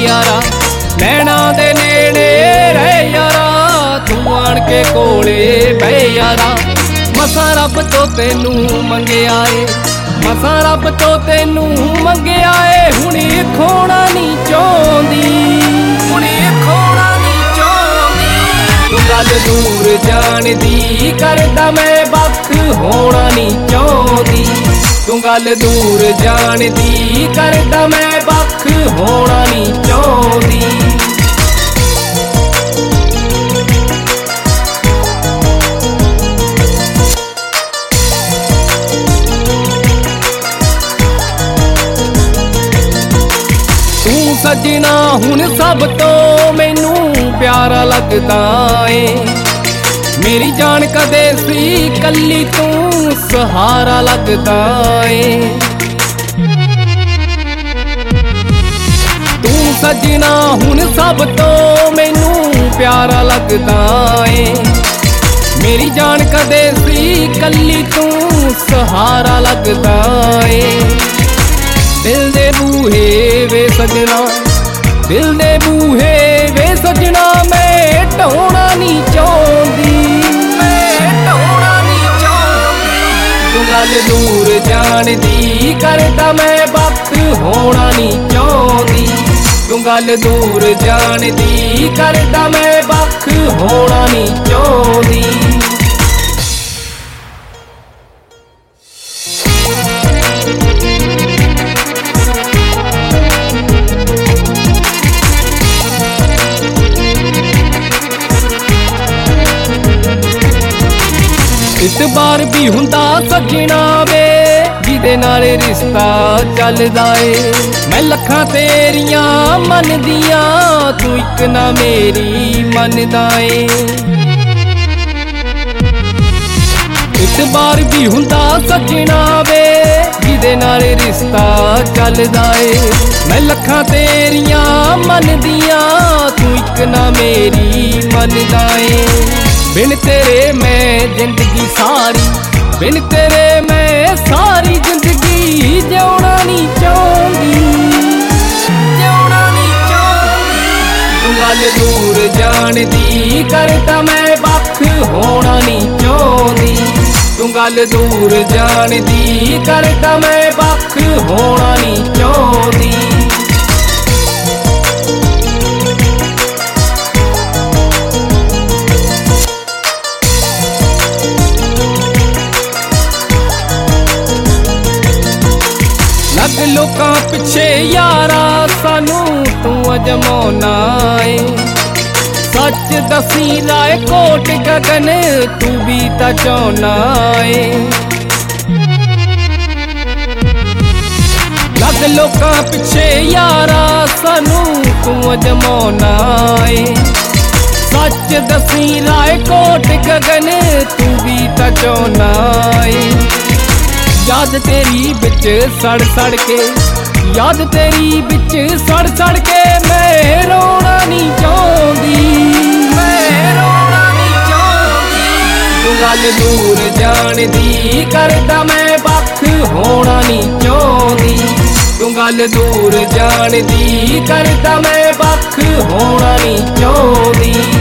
यारा नैना दे नेड़े रह यारा तू आण के कोले बह यारा मसा रब तो तेनू मंगिया ए मसा रब तो तेनू मंगिया ए हुणी खोना नहीं चाहंदी हुणी खोना नहीं चाहंदी तू गल दूर जान दी करदा मैं वक्त होना नहीं चाहंदी तू गल दूर जान दी करदा मैं वक्त होना नहीं चाहंदी सजना हुण सब तो मैनू प्यारा लगदा ए मेरी जान कदे सी कल्ली तू सहारा लगदा ए तू सजना हुण सब तो मैनू प्यारा लगदा ए मेरी जान कदे सी कल्ली तू सहारा लगदा ए दिल दे बूहे वे सजना दिल दे बूहे वे सजना मैं ढोना नहीं चाहंदी मैं ढोना नहीं चाहंदी तू गल दूर जान दी करदा मैं वक्त होना नहीं चाहंदी तू गल दूर जान दी करदा मैं वक्त होना नहीं चाहंदी इस बार भी हुंदा सजना वे जिदे नाल रिश्ता चलदा ए मैं लखां तेरियां मनदियां तू इक ना मेरी मनदा ए इस बार भी हुंदा सजना वे जिदे नाल रिश्ता चलदा ए मैं लखां तेरियां मनदियां तू इक ना मेरी मनदा ए बिन तेरे मैं जिंदगी सारी बिन तेरे मैं सारी जिंदगी जिउणा नहीं चाहंदी जिउणा नहीं चाहंदी तू गल दूर जान दी करदा मैं वक्त होना नहीं चाहंदी तू गल दूर जान दी करदा मैं वक्त होना नहीं चाहंदी लग लोकां पिछे यारा सानू तू अजमाना ए सच दसी राय कोट गगन तू भी ता चाहना ए लग लोकां पिछे यारा सानू तू अजमाना ए सच दसी राय कोट गगन तू भी ता चाहना ए याद तेरी बिच सड़ सड़ के याद तेरी बिच सड़ सड़ के मैं रोना नहीं चाहंदी मैं रोना नहीं चाहंदी तू गल दूर जान दी करदा मैं वक्त होना नहीं चाहंदी तू गल दूर जान दी करदा मैं वक्त होना नहीं चाहंदी